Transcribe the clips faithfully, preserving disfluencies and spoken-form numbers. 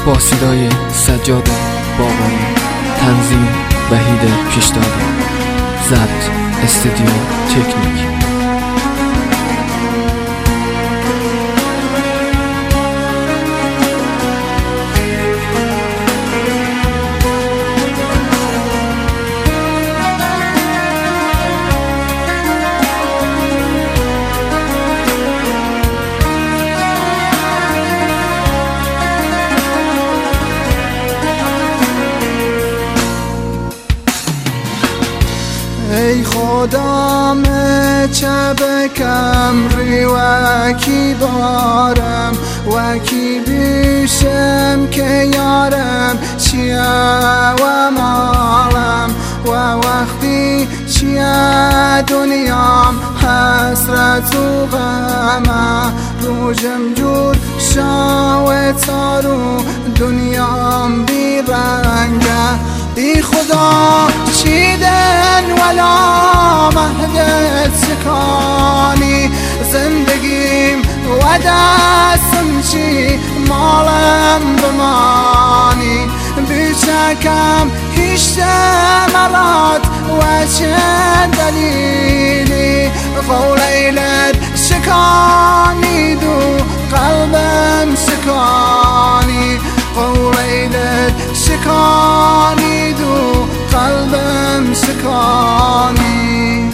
با صدای سجاد باقری، تنظیم وحید پیشدادی، ضبط استودیو تکنیک. ای خدام چبکم ری وکی دارم وکی بیشم که یارم چیه و مالم و وقتی چیه دنیام حسرت و غمه روشم جور شاو تارو دنیام بی رنگه ای خدا چیدن ولا مهدت سکانی زندگیم و دستم چی مالم بمانی بیچکم هیچ مرات و چه دلیلی قولیلت شکانی دو قلبم سکانی قولیلت شکانی دو قلبم سکانی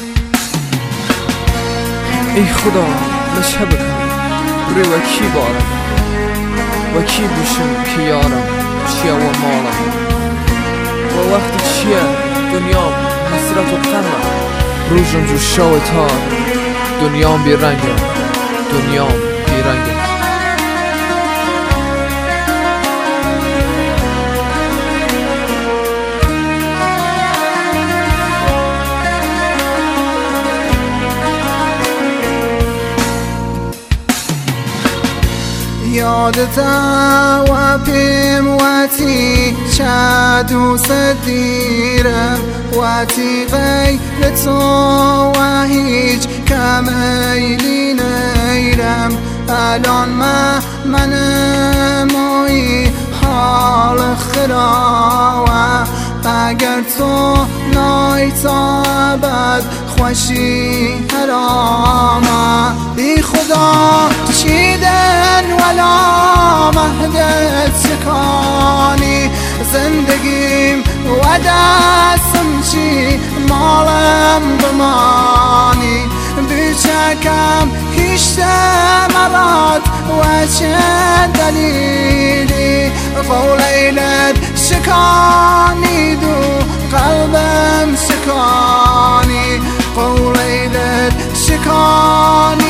ای خدا مشهب کن روی وکی بارم وکی بوشم که یارم چیه و مالم و وقت چیه دنیام حسرت و غمم روزم جو شاو تار دنیام بی رنگم دنیام بی رنگم یادت و پیم واتی چه دوست دیرم واتی غیر تو و هیچ کمیلی نیرم الان ما من موی حال خراوه اگر تو نای تا بد خوشی حرامه بی خدا چیدن ولا مهدت سکانی زندگیم و دستم چی مالم بمانی بیچکم هیچ مرات و چه دلیلی قولیلت شکانی دو قلبم سکانی قولیلت شکانی